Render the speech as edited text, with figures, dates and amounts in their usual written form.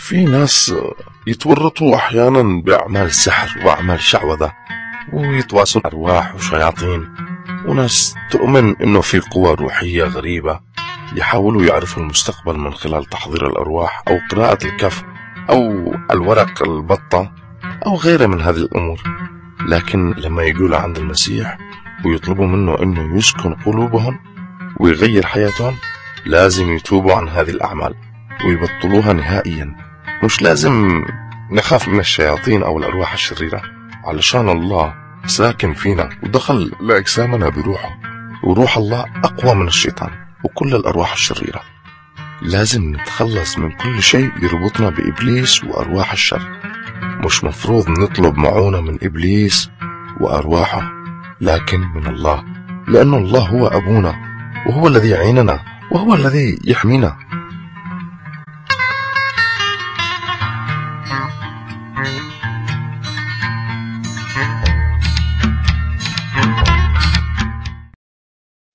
في ناس يتورطوا أحيانا بأعمال سحر وأعمال شعوذة ويتواصلوا أرواح وشياطين، وناس تؤمن إنه في قوى روحية غريبة يحاولوا يعرفوا المستقبل من خلال تحضير الأرواح أو قراءة الكف أو الورق البطة أو غيره من هذه الأمور. لكن لما يقول عند المسيح ويطلبوا منه إنه يسكن قلوبهم ويغير حياتهم، لازم يتوبوا عن هذه الأعمال ويبطلوها نهائيا. مش لازم نخاف من الشياطين أو الأرواح الشريرة، علشان الله ساكن فينا ودخل لأجسامنا بروحه، وروح الله أقوى من الشيطان وكل الأرواح الشريرة. لازم نتخلص من كل شيء يربطنا بإبليس وأرواح الشر. مش مفروض نطلب معونة من إبليس وأرواحه، لكن من الله، لأن الله هو أبونا وهو الذي يعيننا وهو الذي يحمينا.